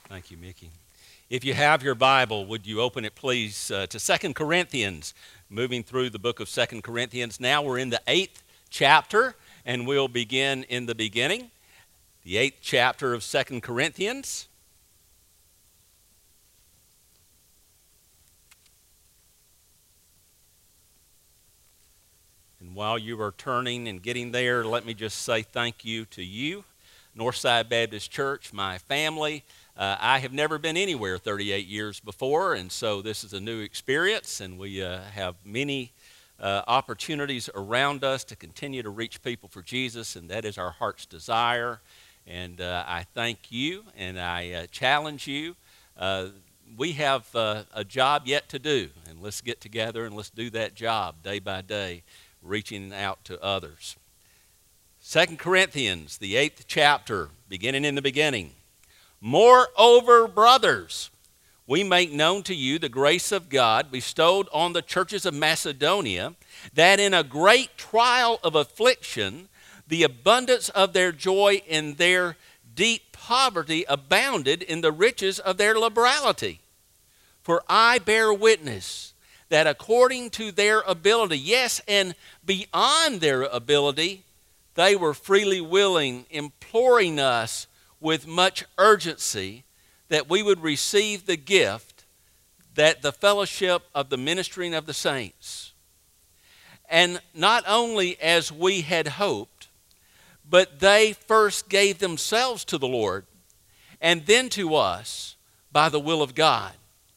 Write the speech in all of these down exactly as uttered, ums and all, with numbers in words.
Thank you, Mickey. If you have your Bible, would you open it, please, uh, to Second Corinthians, moving through the book of Second Corinthians. Now we're in the eighth chapter, and we'll begin in the beginning. The eighth chapter of Second Corinthians. And while you are turning and getting there, let me just say thank you to you, Northside Baptist Church, my family. Uh, I have never been anywhere thirty-eight years before, and so this is a new experience, and we uh, have many uh, opportunities around us to continue to reach people for Jesus, and that is our heart's desire. And uh, I thank you, and I uh, challenge you. Uh, we have uh, a job yet to do, and let's get together and let's do that job day by day, reaching out to others. Second Corinthians, the eighth chapter, beginning in the beginning. Moreover, brothers, we make known to you the grace of God bestowed on the churches of Macedonia, that in a great trial of affliction, the abundance of their joy in their deep poverty abounded in the riches of their liberality. For I bear witness that according to their ability, yes, and beyond their ability, they were freely willing, imploring us with much urgency that we would receive the gift, that the fellowship of the ministering of the saints. And not only as we had hoped, but they first gave themselves to the Lord, and then to us by the will of God.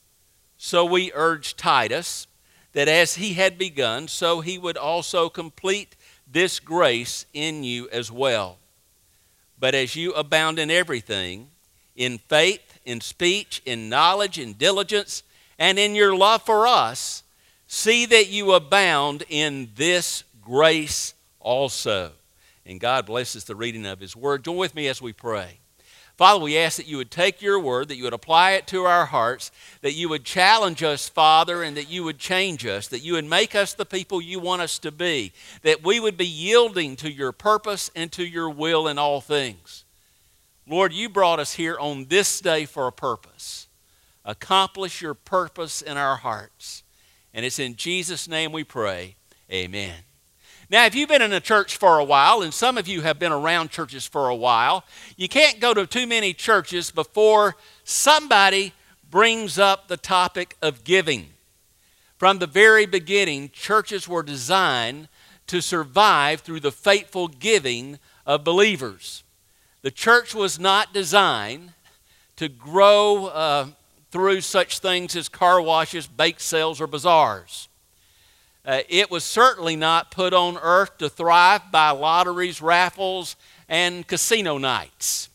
So we urge Titus that as he had begun, so he would also complete this grace in you as well. But as you abound in everything, in faith, in speech, in knowledge, in diligence, and in your love for us, see that you abound in this grace also. And God blesses the reading of His Word. Join with me as we pray. Father, we ask that you would take your word, that you would apply it to our hearts, that you would challenge us, Father, and that you would change us, that you would make us the people you want us to be, that we would be yielding to your purpose and to your will in all things. Lord, you brought us here on this day for a purpose. Accomplish your purpose in our hearts. And it's in Jesus' name we pray. Amen. Now, if you've been in a church for a while, and some of you have been around churches for a while, you can't go to too many churches before somebody brings up the topic of giving. From the very beginning, churches were designed to survive through the faithful giving of believers. The church was not designed to grow uh, through such things as car washes, bake sales, or bazaars. Uh, it was certainly not put on earth to thrive by lotteries, raffles, and casino nights.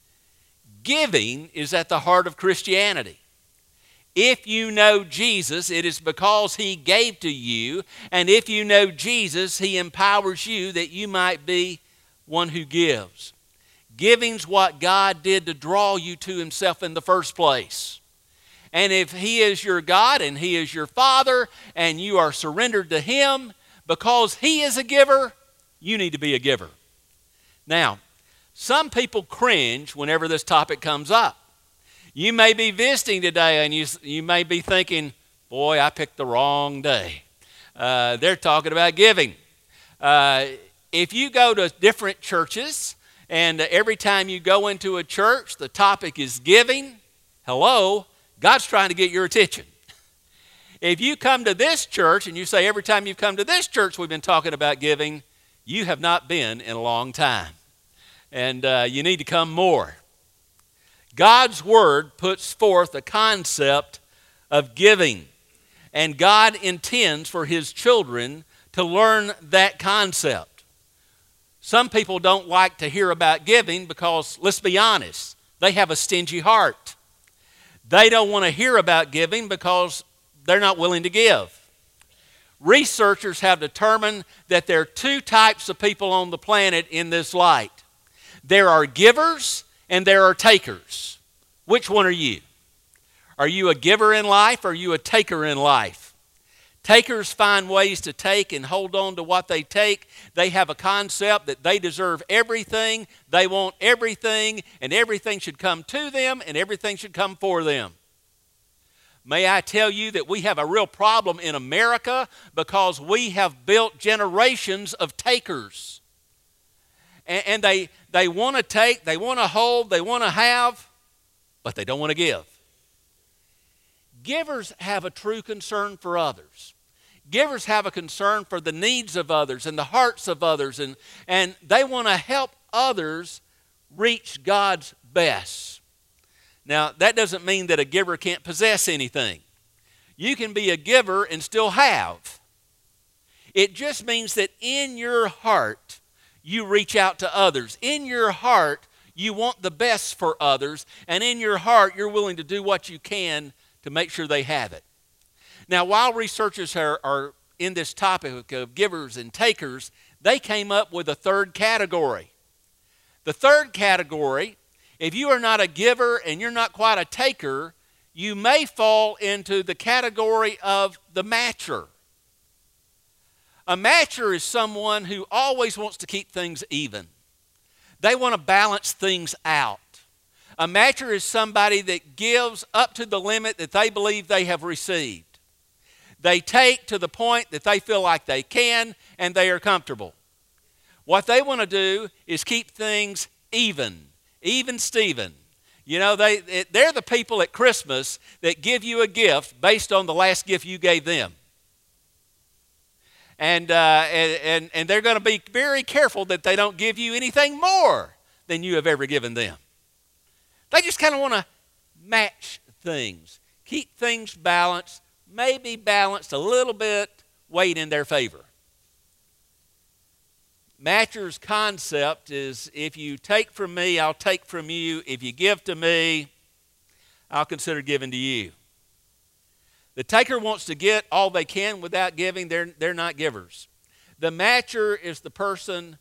Giving is at the heart of Christianity. If you know Jesus, it is because He gave to you, and if you know Jesus, He empowers you that you might be one who gives. Giving's what God did to draw you to Himself in the first place. And if He is your God and He is your Father and you are surrendered to Him because He is a giver, you need to be a giver. Now, some people cringe whenever this topic comes up. You may be visiting today and you, you may be thinking, boy, I picked the wrong day. Uh, they're talking about giving. Uh, if you go to different churches and every time you go into a church, the topic is giving, hello, God's trying to get your attention. If you come to this church and you say every time you've come to this church we've been talking about giving, you have not been in a long time. And uh, you need to come more. God's Word puts forth a concept of giving. And God intends for His children to learn that concept. Some people don't like to hear about giving because, let's be honest, they have a stingy heart. They don't want to hear about giving because they're not willing to give. Researchers have determined that there are two types of people on the planet in this light. There are givers and there are takers. Which one are you? Are you a giver in life or are you a taker in life? Takers find ways to take and hold on to what they take. They have a concept that they deserve everything, they want everything, and everything should come to them, and everything should come for them. May I tell you that we have a real problem in America because we have built generations of takers. And, and they, they want to take, they want to hold, they want to have, but they don't want to give. Givers have a true concern for others. Givers have a concern for the needs of others and the hearts of others, and, and they want to help others reach God's best. Now, that doesn't mean that a giver can't possess anything. You can be a giver and still have. It just means that in your heart, you reach out to others. In your heart, you want the best for others, and in your heart, you're willing to do what you can to make sure they have it. Now, while researchers are, are in this topic of givers and takers, they came up with a third category. The third category, if you are not a giver and you're not quite a taker, you may fall into the category of the matcher. A matcher is someone who always wants to keep things even. They want to balance things out. A matcher is somebody that gives up to the limit that they believe they have received. They take to the point that they feel like they can, and they are comfortable. What they want to do is keep things even, even Steven. You know, they, they're the people at Christmas that give you a gift based on the last gift you gave them. And, uh, and, and, and they're going to be very careful that they don't give you anything more than you have ever given them. They just kind of want to match things, keep things balanced, maybe balanced a little bit, weight in their favor. Matcher's concept is if you take from me, I'll take from you. If you give to me, I'll consider giving to you. The taker wants to get all they can without giving. They're, they're not givers. The matcher is the person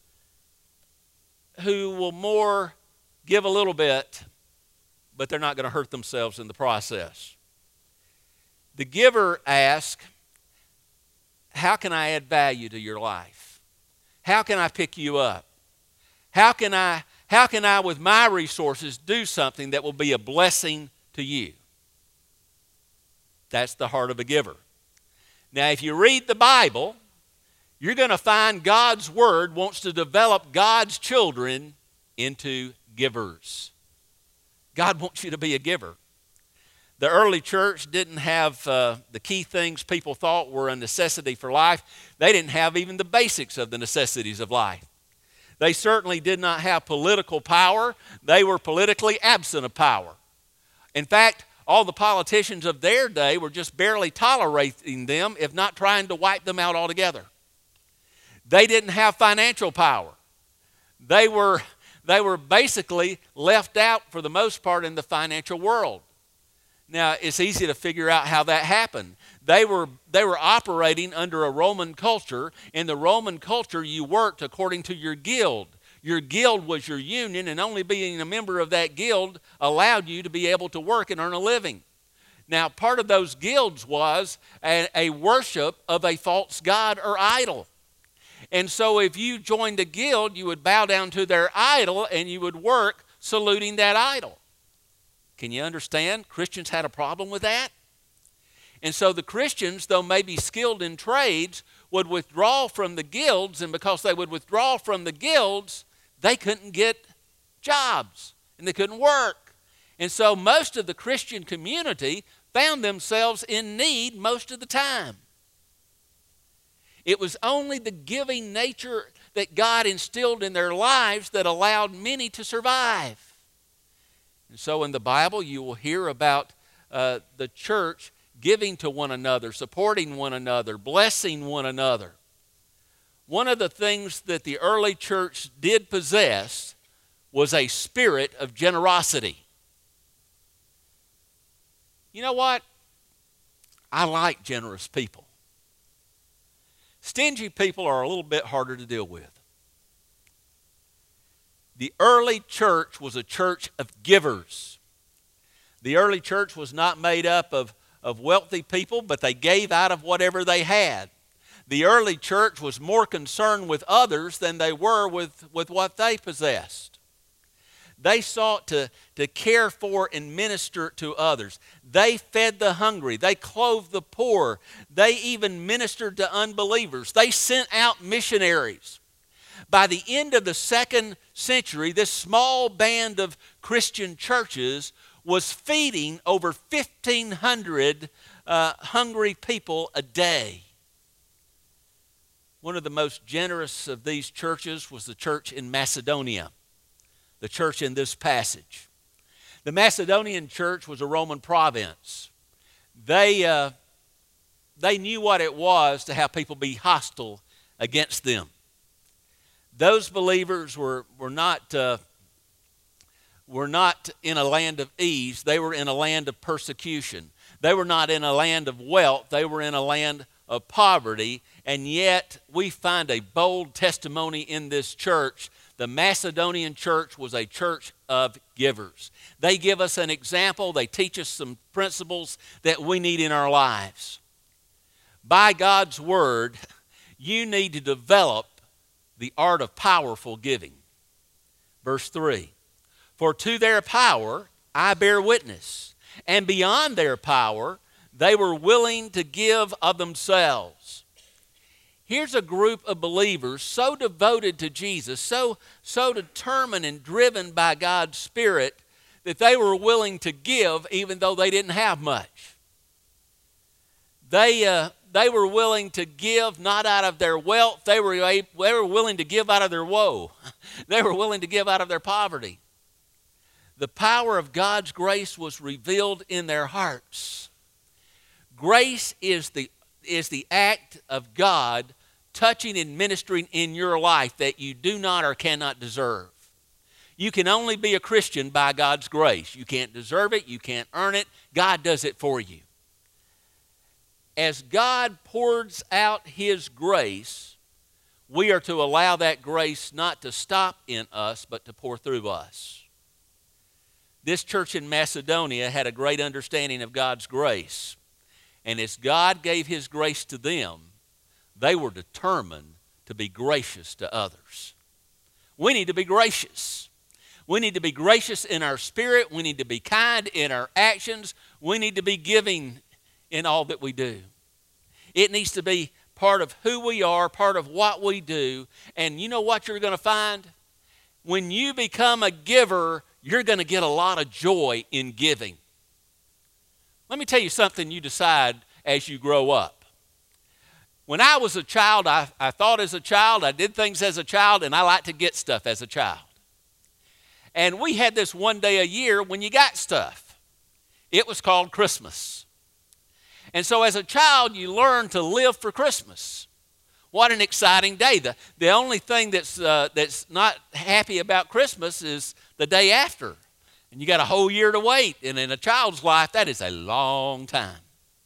who will more give a little bit, but they're not going to hurt themselves in the process. The giver asks, how can I add value to your life? How can I pick you up? How can I, how can I, with my resources, do something that will be a blessing to you? That's the heart of a giver. Now, if you read the Bible, you're going to find God's Word wants to develop God's children into givers. God wants you to be a giver. The early church didn't have uh, the key things people thought were a necessity for life. They didn't have even the basics of the necessities of life. They certainly did not have political power. They were politically absent of power. In fact, all the politicians of their day were just barely tolerating them, if not trying to wipe them out altogether. They didn't have financial power. They were, they were basically left out for the most part in the financial world. Now, it's easy to figure out how that happened. They were, they were operating under a Roman culture. In the Roman culture, you worked according to your guild. Your guild was your union, and only being a member of that guild allowed you to be able to work and earn a living. Now, part of those guilds was a, a worship of a false god or idol. And so if you joined a guild, you would bow down to their idol, and you would work saluting that idol. Can you understand? Christians had a problem with that. And so the Christians, though maybe skilled in trades, would withdraw from the guilds, and because they would withdraw from the guilds, they couldn't get jobs, and they couldn't work. And so most of the Christian community found themselves in need most of the time. It was only the giving nature that God instilled in their lives that allowed many to survive. And so in the Bible, you will hear about uh, the church giving to one another, supporting one another, blessing one another. One of the things that the early church did possess was a spirit of generosity. You know what? I like generous people. Stingy people are a little bit harder to deal with. The early church was a church of givers. The early church was not made up of, of wealthy people, but they gave out of whatever they had. The early church was more concerned with others than they were with, with what they possessed. They sought to, to care for and minister to others. They fed the hungry. They clothed the poor. They even ministered to unbelievers. They sent out missionaries. By the end of the second century, this small band of Christian churches was feeding over fifteen hundred uh, hungry people a day. One of the most generous of these churches was the church in Macedonia, the church in this passage. The Macedonian church was a Roman province. They, uh, they knew what it was to have people be hostile against them. Those believers were, were not... Uh, were not in a land of ease. They were in a land of persecution. They were not in a land of wealth. They were in a land of poverty. And yet we find a bold testimony in this church. The Macedonian church was a church of givers. They give us an example. They teach us some principles that we need in our lives. By God's word, you need to develop the art of powerful giving. Verse three. For to their power I bear witness, and beyond their power they were willing to give of themselves. Here's a group of believers so devoted to Jesus, so, so determined and driven by God's Spirit that they were willing to give even though they didn't have much. They, uh, they were willing to give not out of their wealth, they were, they were willing to give out of their woe. They were willing to give out of their poverty. The power of God's grace was revealed in their hearts. Grace is the, is the act of God touching and ministering in your life that you do not or cannot deserve. You can only be a Christian by God's grace. You can't deserve it. You can't earn it. God does it for you. As God pours out His grace, we are to allow that grace not to stop in us, but to pour through us. This church in Macedonia had a great understanding of God's grace. And as God gave His grace to them, they were determined to be gracious to others. We need to be gracious. We need to be gracious in our spirit. We need to be kind in our actions. We need to be giving in all that we do. It needs to be part of who we are, part of what we do. And you know what you're going to find? When you become a giver, you're going to get a lot of joy in giving. Let me tell you something you decide as you grow up. When I was a child, I, I thought as a child, I did things as a child, and I liked to get stuff as a child. And we had this one day a year when you got stuff. It was called Christmas. And so as a child, you learn to live for Christmas. What an exciting day. The, the only thing that's, uh, that's not happy about Christmas is the day after. And you got a whole year to wait. And in a child's life, that is a long time.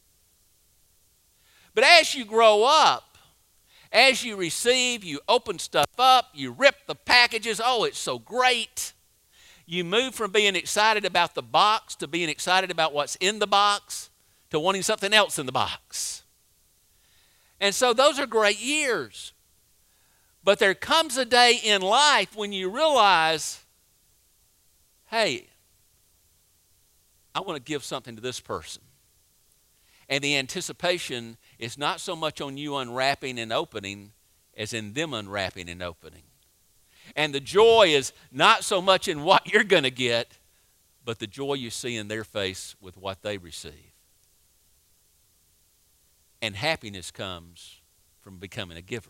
But as you grow up, as you receive, you open stuff up, you rip the packages. Oh, it's so great. You move from being excited about the box to being excited about what's in the box to wanting something else in the box. And so those are great years. But there comes a day in life when you realize, hey, I want to give something to this person. And the anticipation is not so much on you unwrapping and opening as in them unwrapping and opening. And the joy is not so much in what you're going to get, but the joy you see in their face with what they receive. And happiness comes from becoming a giver.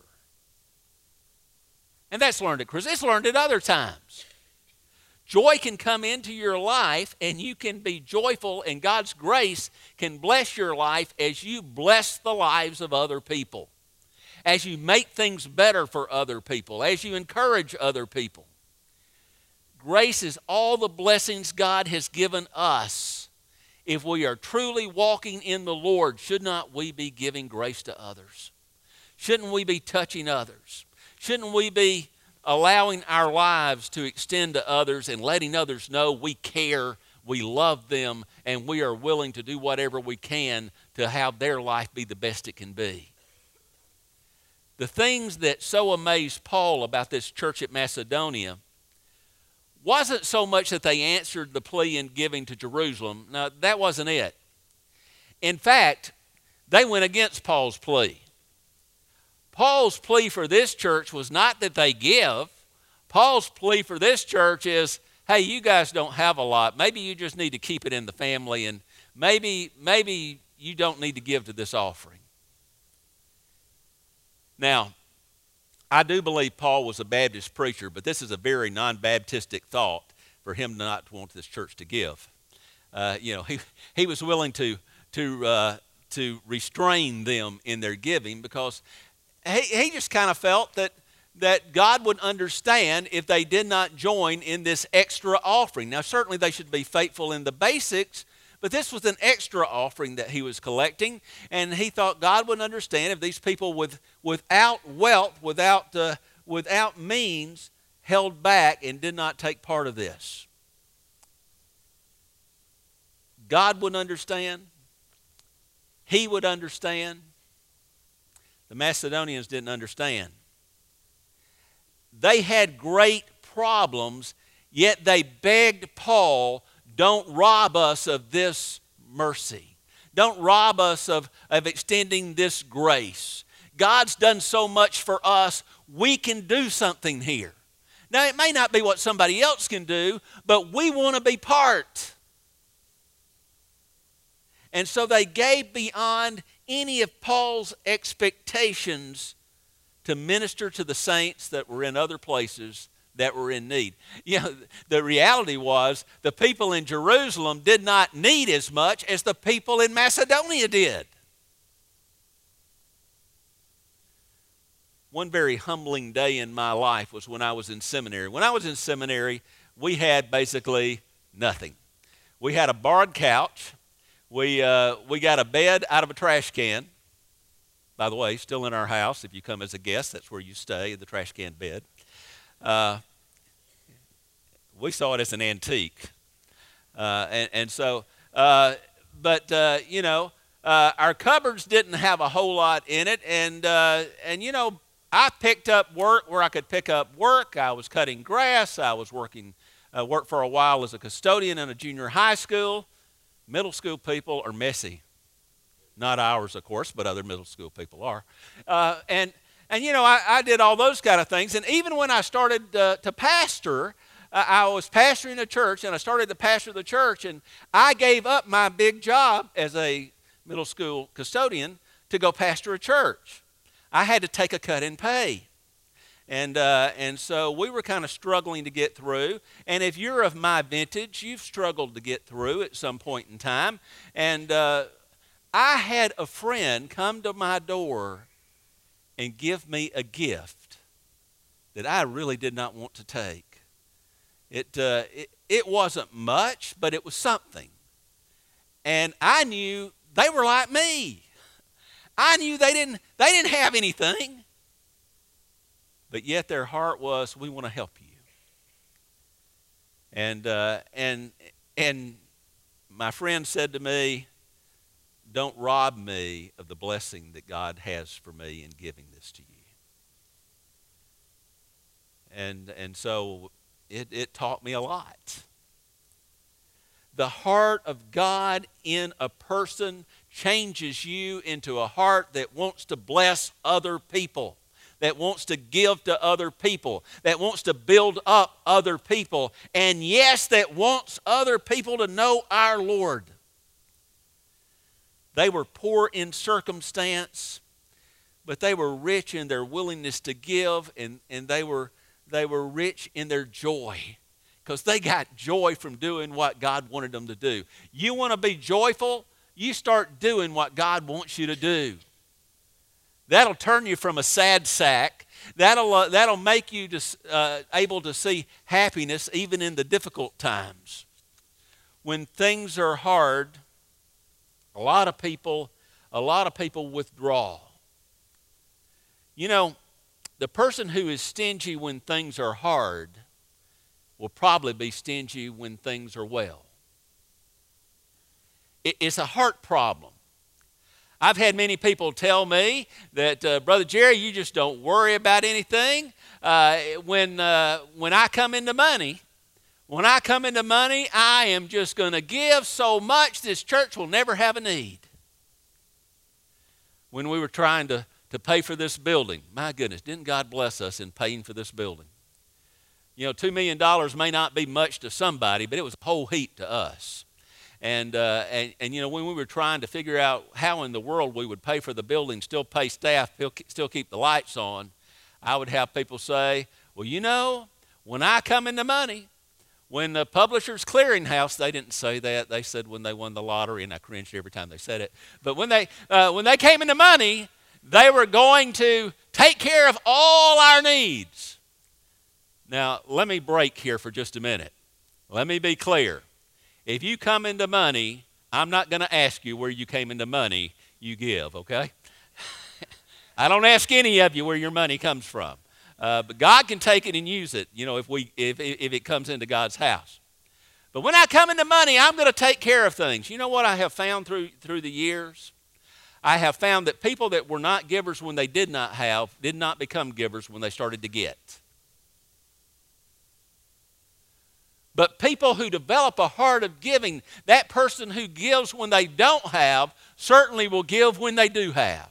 And that's learned at Christmas. It's learned at other times. Joy can come into your life, and you can be joyful, and God's grace can bless your life as you bless the lives of other people, as you make things better for other people, as you encourage other people. Grace is all the blessings God has given us. If we are truly walking in the Lord, should not we be giving grace to others? Shouldn't we be touching others? Shouldn't we be allowing our lives to extend to others and letting others know we care, we love them, and we are willing to do whatever we can to have their life be the best it can be. The things that so amazed Paul about this church at Macedonia wasn't so much that they answered the plea in giving to Jerusalem. No, that wasn't it. In fact, they went against Paul's plea. Paul's plea for this church was not that they give. Paul's plea for this church is, hey, you guys don't have a lot. Maybe you just need to keep it in the family, and maybe, maybe you don't need to give to this offering. Now, I do believe Paul was a Baptist preacher, but this is a very non-Baptistic thought for him not to want this church to give. Uh, you know, he he was willing to to uh, to restrain them in their giving because he he just kind of felt that that God would understand if they did not join in this extra offering. Now, certainly they should be faithful in the basics, but this was an extra offering that he was collecting, and he thought God would understand if these people with without wealth, without uh, without means, held back and did not take part of this. God would understand. He would understand. The Macedonians didn't understand. They had great problems, yet they begged Paul, don't rob us of this mercy. Don't rob us of, of extending this grace. God's done so much for us, we can do something here. Now, it may not be what somebody else can do, but we want to be part. And so they gave beyond any of Paul's expectations to minister to the saints that were in other places that were in need. You know, the reality was the people in Jerusalem did not need as much as the people in Macedonia did. One very humbling day in my life was when I was in seminary. When I was in seminary, we had basically nothing. We had a borrowed couch. We, uh, we got a bed out of a trash can. By the way, still in our house. If you come as a guest, that's where you stay, in the trash can bed. Uh, we saw it as an antique. Uh, and, and so, uh, but, uh, you know, uh, our cupboards didn't have a whole lot in it. And, uh, and, you know, I picked up work where I could pick up work. I was cutting grass. I was working, uh, worked for a while as a custodian in a junior high school. Middle school people are messy. Not ours, of course, but other middle school people are. Uh, and, and, you know, I, I did all those kind of things. And even when I started uh, to pastor, uh, I was pastoring a church, and I started to pastor the church, and I gave up my big job as a middle school custodian to go pastor a church. I had to take a cut in pay. And, uh, and so we were kind of struggling to get through. And if you're of my vintage, you've struggled to get through at some point in time. And uh, I had a friend come to my door and give me a gift that I really did not want to take. It, uh, it, it wasn't much, but it was something. And I knew they were like me. I knew they didn't, they didn't have anything. But yet their heart was, we want to help you. And, uh, and, and my friend said to me, don't rob me of the blessing that God has for me in giving this to you. And, and so it, it taught me a lot. The heart of God in a person changes you into a heart that wants to bless other people, that wants to give to other people, that wants to build up other people, and yes, that wants other people to know our Lord. They were poor in circumstance, but they were rich in their willingness to give, and, and they were, they were rich in their joy because they got joy from doing what God wanted them to do. You want to be joyful? You start doing what God wants you to do. That'll turn you from a sad sack. That'll, uh, that'll make you to, uh, able to see happiness even in the difficult times. When things are hard, a lot of people, a lot of people withdraw. You know, the person who is stingy when things are hard will probably be stingy when things are well. It's a heart problem. I've had many people tell me that, uh, Brother Jerry, you just don't worry about anything. Uh, when, uh, when I come into money, when I come into money, I am just going to give so much this church will never have a need. When we were trying to, to pay for this building, my goodness, didn't God bless us in paying for this building? You know, two million dollars may not be much to somebody, but it was a whole heap to us. And, uh, and, and, you know, when we were trying to figure out how in the world we would pay for the building, still pay staff, still keep the lights on, I would have people say, well, you know, when I come into money, when the Publishers Clearinghouse, they didn't say that. They said when they won the lottery, and I cringed every time they said it. But when they, uh, when they came into money, they were going to take care of all our needs. Now, let me break here for just a minute. Let me be clear. If you come into money, I'm not going to ask you where you came into money, you give, okay? I don't ask any of you where your money comes from. Uh, but God can take it and use it, you know, if, we, if, if it comes into God's house. But when I come into money, I'm going to take care of things. You know what I have found through, through the years? I have found that people that were not givers when they did not have, did not become givers when they started to get. But people who develop a heart of giving, that person who gives when they don't have, certainly will give when they do have.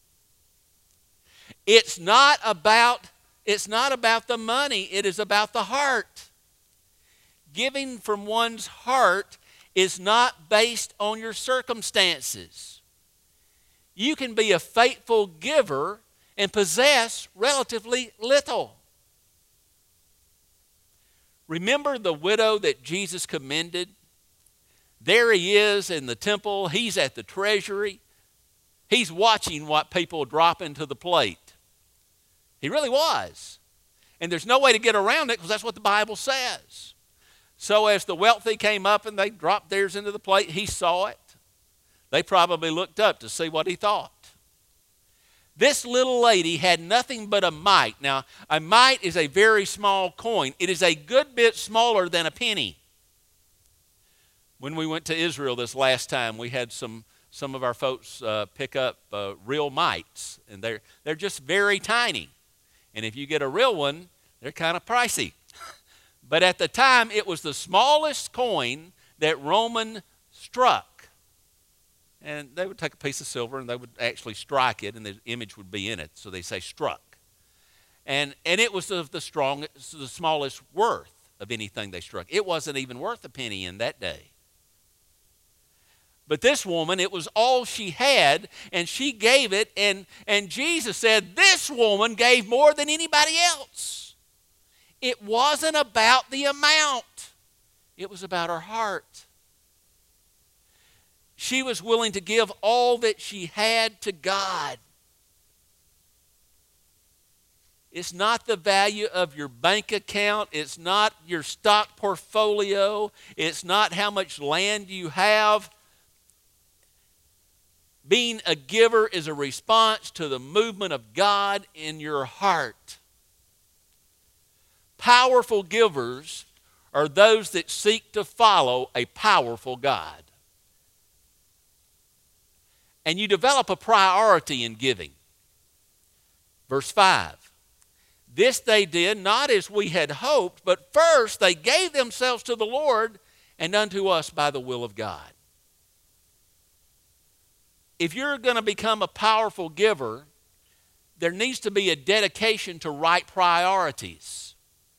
It's not about, it's not about the money, it is about the heart. Giving from one's heart is not based on your circumstances. You can be a faithful giver and possess relatively little. Remember the widow that Jesus commended? There he is in the temple. He's at the treasury. He's watching what people drop into the plate. He really was. And there's no way to get around it because that's what the Bible says. So as the wealthy came up and they dropped theirs into the plate, he saw it. They probably looked up to see what he thought. This little lady had nothing but a mite. Now, a mite is a very small coin. It is a good bit smaller than a penny. When we went to Israel this last time, we had some, some of our folks uh, pick up uh, real mites. And they're, they're just very tiny. And if you get a real one, they're kind of pricey. But at the time, it was the smallest coin that Roman struck. And they would take a piece of silver and they would actually strike it and the image would be in it. So they say struck. And, and it was of the strongest, the smallest worth of anything they struck. It wasn't even worth a penny in that day. But this woman, it was all she had and she gave it. And, and Jesus said, this woman gave more than anybody else. It wasn't about the amount. It was about her heart. She was willing to give all that she had to God. It's not the value of your bank account. It's not your stock portfolio. It's not how much land you have. Being a giver is a response to the movement of God in your heart. Powerful givers are those that seek to follow a powerful God. And you develop a priority in giving. Verse five. This they did not as we had hoped, but first they gave themselves to the Lord and unto us by the will of God. If you're going to become a powerful giver, there needs to be a dedication to right priorities.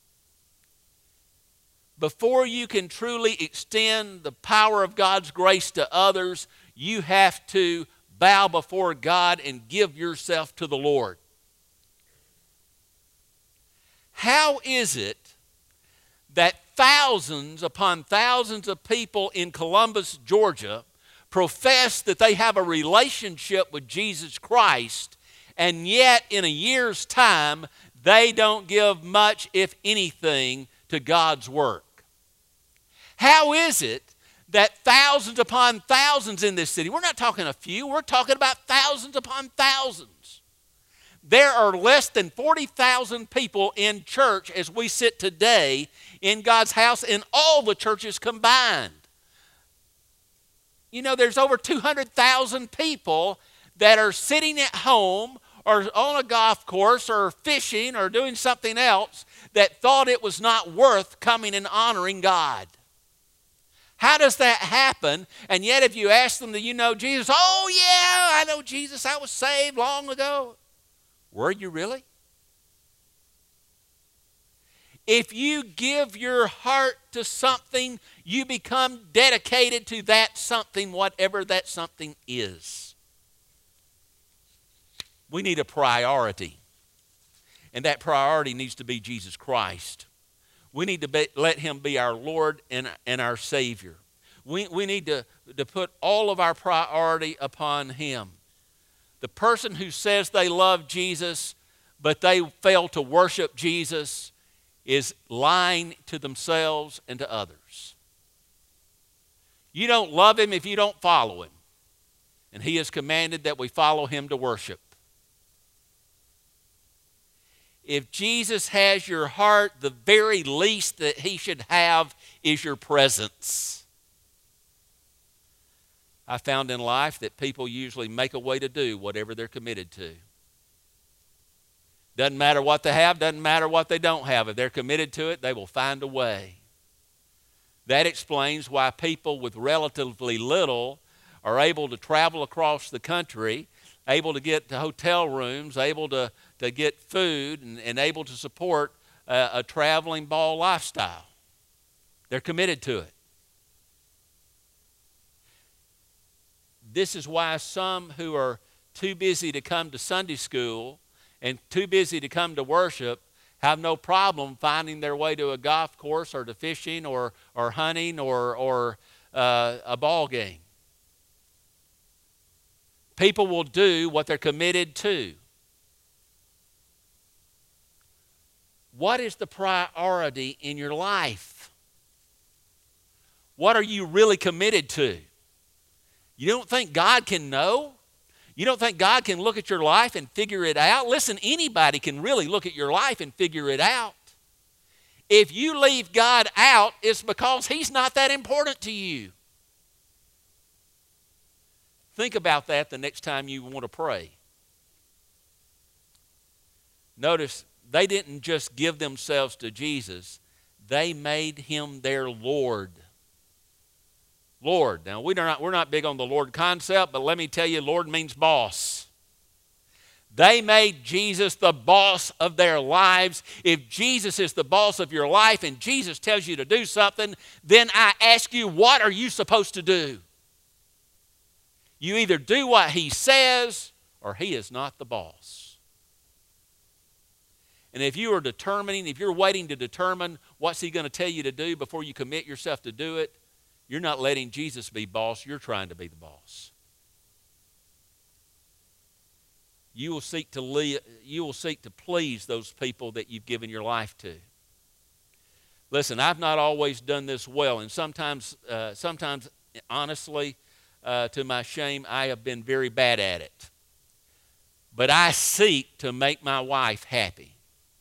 Before you can truly extend the power of God's grace to others, you have to bow before God and give yourself to the Lord. How is it that thousands upon thousands of people in Columbus, Georgia, profess that they have a relationship with Jesus Christ, and yet in a year's time, they don't give much, if anything, to God's work? How is it that thousands upon thousands in this city, we're not talking a few, we're talking about thousands upon thousands. There are less than forty thousand people in church as we sit today in God's house in all the churches combined. you know, there's over two hundred thousand people that are sitting at home or on a golf course or fishing or doing something else that thought it was not worth coming and honoring God. How does that happen? And yet if you ask them, do you know Jesus? Oh yeah, I know Jesus. I was saved long ago. Were you really? If you give your heart to something, you become dedicated to that something, whatever that something is. We need a priority. And that priority needs to be Jesus Christ. We need to be, let him be our Lord and, and our Savior. We, we need to, to put all of our priority upon him. The person who says they love Jesus, but they fail to worship Jesus, is lying to themselves and to others. You don't love him if you don't follow him. And he has commanded that we follow him to worship. If Jesus has your heart, the very least that he should have is your presence. I found in life that people usually make a way to do whatever they're committed to. Doesn't matter what they have, doesn't matter what they don't have. If they're committed to it, they will find a way. That explains why people with relatively little are able to travel across the country, able to get to hotel rooms, able to, to get food, and, and able to support a, a traveling ball lifestyle. They're committed to it. This is why some who are too busy to come to Sunday school and too busy to come to worship have no problem finding their way to a golf course or to fishing or, or hunting or, or uh, a ball game. People will do what they're committed to. What is the priority in your life? What are you really committed to? You don't think God can know? You don't think God can look at your life and figure it out? Listen, anybody can really look at your life and figure it out. If you leave God out, it's because he's not that important to you. Think about that the next time you want to pray. Notice, they didn't just give themselves to Jesus. They made him their Lord. Lord. Now, we're not, we're not big on the Lord concept, but let me tell you, Lord means boss. They made Jesus the boss of their lives. If Jesus is the boss of your life and Jesus tells you to do something, then I ask you, what are you supposed to do? You either do what he says or he is not the boss. And if you are determining, if you're waiting to determine what's he going to tell you to do before you commit yourself to do it, you're not letting Jesus be boss. You're trying to be the boss. You will seek to le- you will seek to please those people that you've given your life to. Listen, I've not always done this well, and sometimes, uh, sometimes, honestly, uh, to my shame, I have been very bad at it. But I seek to make my wife happy.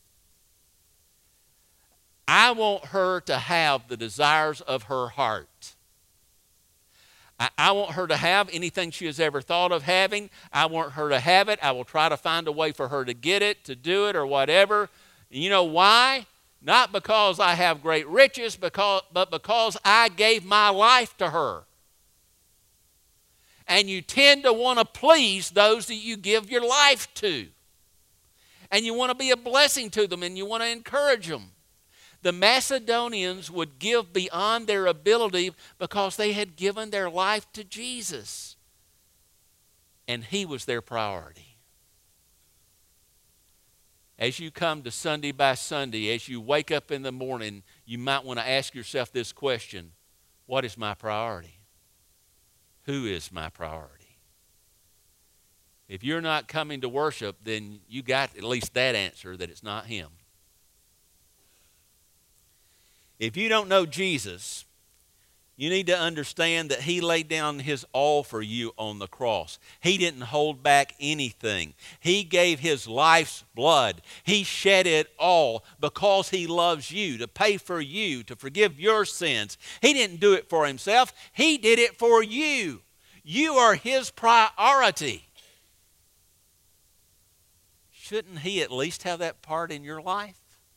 I want her to have the desires of her heart. I, I want her to have anything she has ever thought of having. I want her to have it. I will try to find a way for her to get it, to do it, or whatever. And you know why? Not because I have great riches, because, but because I gave my life to her. And you tend to want to please those that you give your life to. And you want to be a blessing to them, and you want to encourage them. The Macedonians would give beyond their ability because they had given their life to Jesus. And he was their priority. As you come to Sunday by Sunday, as you wake up in the morning, you might want to ask yourself this question: what is my priority? Who is my priority? If you're not coming to worship, then you got at least that answer, that it's not him. If you don't know Jesus, You need to understand that he laid down his all for you on the cross. He didn't hold back anything. He gave his life's blood. He shed it all because he loves you, to pay for you, to forgive your sins. He didn't do it for himself. He did it for you. You are his priority. Shouldn't he at least have that part in your life?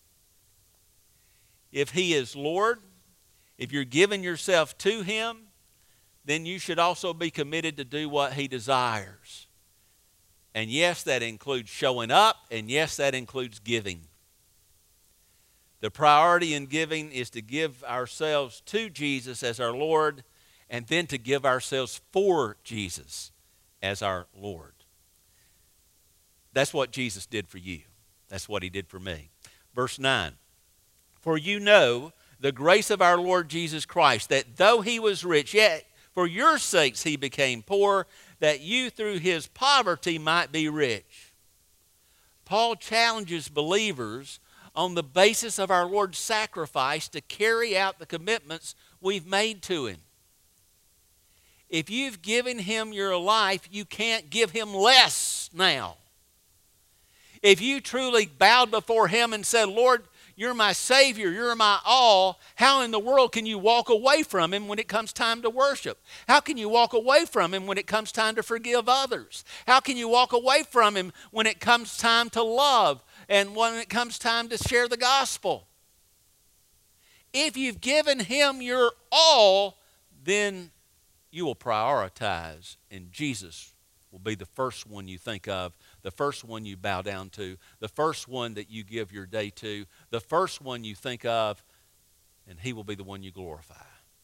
If he is Lord, if you're giving yourself to him, then you should also be committed to do what he desires. And yes, that includes showing up, and yes, that includes giving. The priority in giving is to give ourselves to Jesus as our Lord, and then to give ourselves for Jesus as our Lord. That's what Jesus did for you. That's what he did for me. Verse nine, for you know the grace of our Lord Jesus Christ, that though he was rich, yet for your sakes he became poor, that you through his poverty might be rich. Paul challenges believers on the basis of our Lord's sacrifice to carry out the commitments we've made to him. If you've given him your life, you can't give him less now. If you truly bowed before him and said, Lord, you're my Savior, you're my all, how in the world can you walk away from him when it comes time to worship? How can you walk away from him when it comes time to forgive others? How can you walk away from him when it comes time to love and when it comes time to share the gospel? If you've given him your all, then you will prioritize, and Jesus will be the first one you think of, the first one you bow down to, the first one that you give your day to, the first one you think of, and he will be the one you glorify.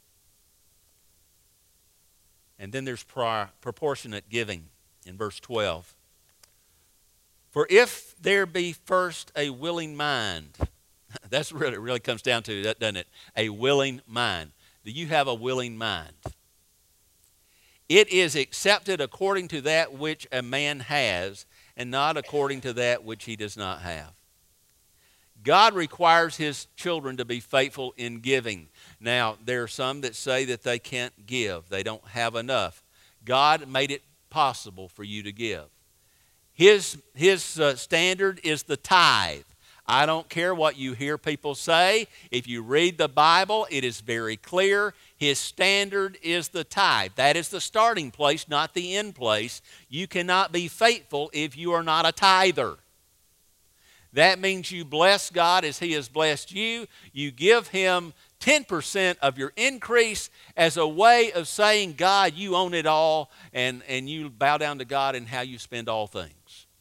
And then there's prior, proportionate giving in verse twelve. For if there be first a willing mind, that's really, it really comes down to that, doesn't it? A willing mind. Do you have a willing mind? It is accepted according to that which a man has, and not according to that which he does not have. God requires his children to be faithful in giving. Now, there are some that say that they can't give. They don't have enough. God made it possible for you to give. His, his uh, standard is the tithe. I don't care what you hear people say. If you read the Bible, it is very clear. His standard is the tithe. That is the starting place, not the end place. You cannot be faithful if you are not a tither. That means you bless God as he has blessed you. You give him ten percent of your increase as a way of saying, God, you own it all, and, and you bow down to God in how you spend all things.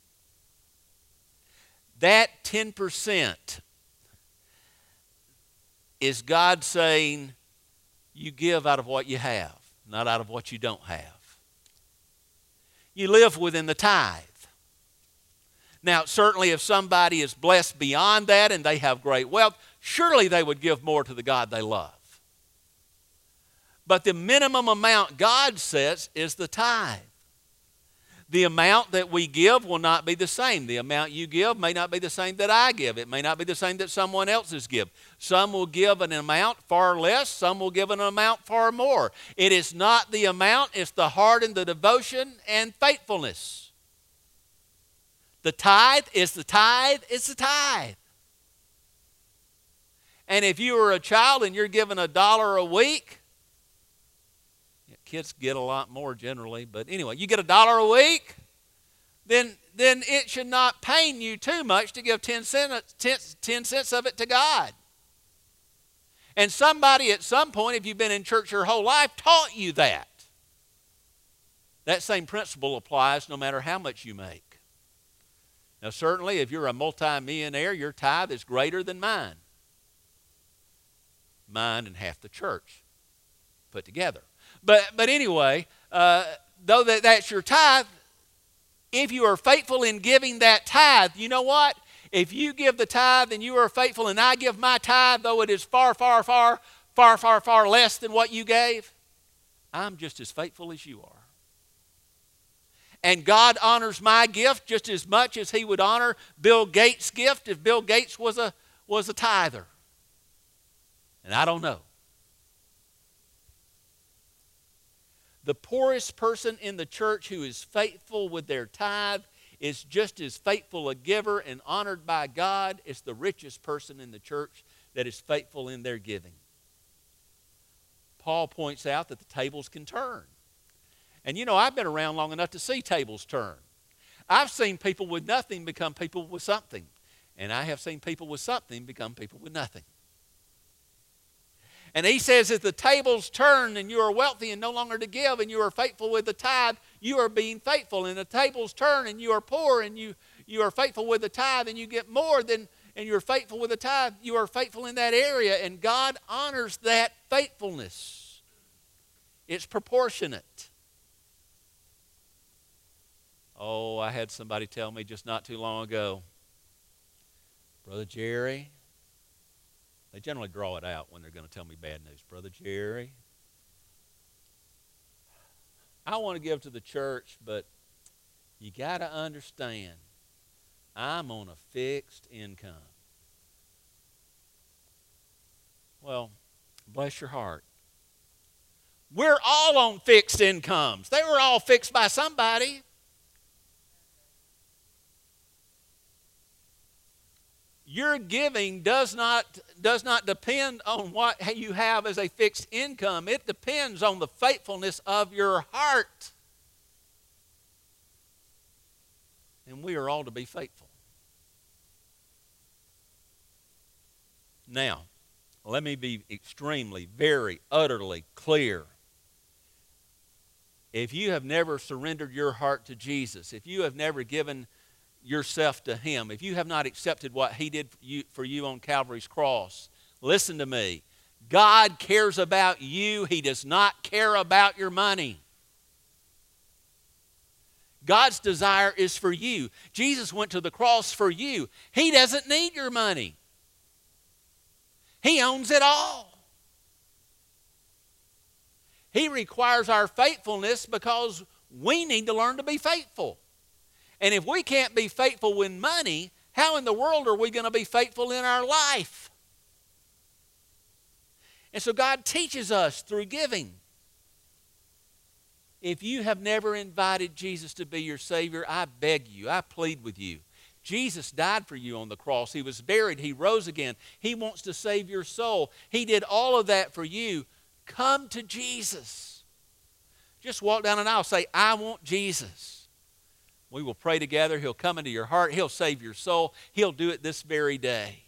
That ten percent is God saying, you give out of what you have, not out of what you don't have. You live within the tithe. Now, certainly if somebody is blessed beyond that and they have great wealth, surely they would give more to the God they love. But the minimum amount God sets is the tithe. The amount that we give will not be the same. The amount you give may not be the same that I give. It may not be the same that someone else has given. Some will give an amount far less. Some will give an amount far more. It is not the amount. It's the heart and the devotion and faithfulness. The tithe is the tithe. It's the tithe. And if you are a child and you're given a dollar a week, kids get a lot more generally, but anyway, you get a dollar a week, then, then it should not pain you too much to give ten cents, ten, ten cents of it to God. And somebody at some point, if you've been in church your whole life, taught you that. That same principle applies no matter how much you make. Now certainly if you're a multi-millionaire, your tithe is greater than mine. Mine and half the church put together. But, but anyway, uh, though that, that's your tithe, if you are faithful in giving that tithe, you know what? If you give the tithe and you are faithful and I give my tithe, though it is far, far, far, far, far, far less than what you gave, I'm just as faithful as you are. And God honors my gift just as much as he would honor Bill Gates' gift if Bill Gates was a, was a tither. And I don't know. The poorest person in the church who is faithful with their tithe is just as faithful a giver and honored by God as the richest person in the church that is faithful in their giving. Paul points out that the tables can turn. And you know, I've been around long enough to see tables turn. I've seen people with nothing become people with something. And I have seen people with something become people with nothing. And he says, if the tables turn and you are wealthy and no longer to give and you are faithful with the tithe, you are being faithful. And the tables turn and you are poor and you, you are faithful with the tithe and you get more than, and you're faithful with the tithe, you are faithful in that area. And God honors that faithfulness. It's proportionate. Oh, I had somebody tell me just not too long ago, Brother Jerry, they generally draw it out when they're going to tell me bad news. Brother Jerry, I want to give to the church, but you got to understand, I'm on a fixed income. Well, bless your heart. We're all on fixed incomes. They were all fixed by somebody. Your giving does not, does not depend on what you have as a fixed income. It depends on the faithfulness of your heart. And we are all to be faithful. Now, let me be extremely, very, utterly clear. If you have never surrendered your heart to Jesus, if you have never given yourself to Him, if you have not accepted what He did for you, for you on Calvary's cross, listen to me. God cares about you. He does not care about your money. God's desire is for you. Jesus went to the cross for you. He doesn't need your money. He owns it all. He requires our faithfulness because we need to learn to be faithful. And if we can't be faithful with money, how in the world are we going to be faithful in our life? And so God teaches us through giving. If you have never invited Jesus to be your Savior, I beg you, I plead with you. Jesus died for you on the cross. He was buried. He rose again. He wants to save your soul. He did all of that for you. Come to Jesus. Just walk down an aisle. Say, I want Jesus. We will pray together. He'll come into your heart. He'll save your soul. He'll do it this very day.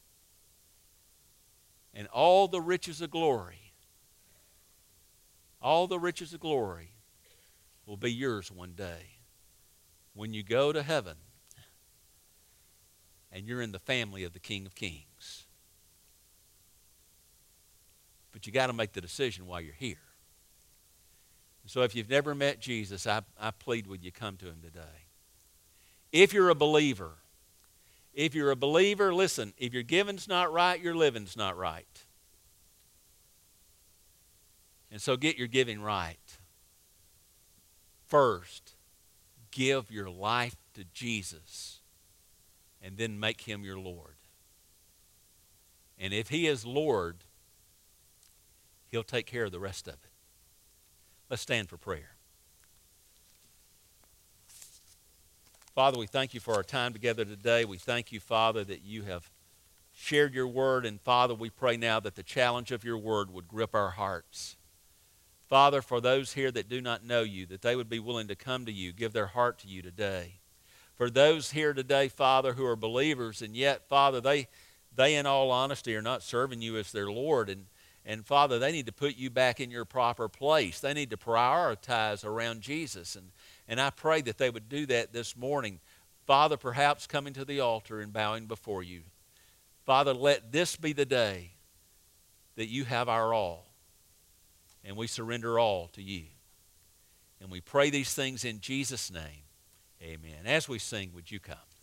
And all the riches of glory, all the riches of glory will be yours one day when you go to heaven and you're in the family of the King of Kings. But you got to make the decision while you're here. So if you've never met Jesus, I, I plead with you, come to Him today. If you're a believer, if you're a believer, listen, if your giving's not right, your living's not right. And so get your giving right. First, give your life to Jesus and then make Him your Lord. And if He is Lord, He'll take care of the rest of it. Let's stand for prayer. Father, we thank You for our time together today. We thank You, Father, that You have shared Your word. And Father, we pray now that the challenge of Your word would grip our hearts. Father, for those here that do not know You, that they would be willing to come to You, give their heart to You today. For those here today, Father, who are believers, and yet, Father, they, they in all honesty are not serving You as their Lord. And And Father, they need to put You back in Your proper place. They need to prioritize around Jesus. And, and I pray that they would do that this morning. Father, perhaps coming to the altar and bowing before You. Father, let this be the day that You have our all. And we surrender all to You. And we pray these things in Jesus' name. Amen. As we sing, would you come?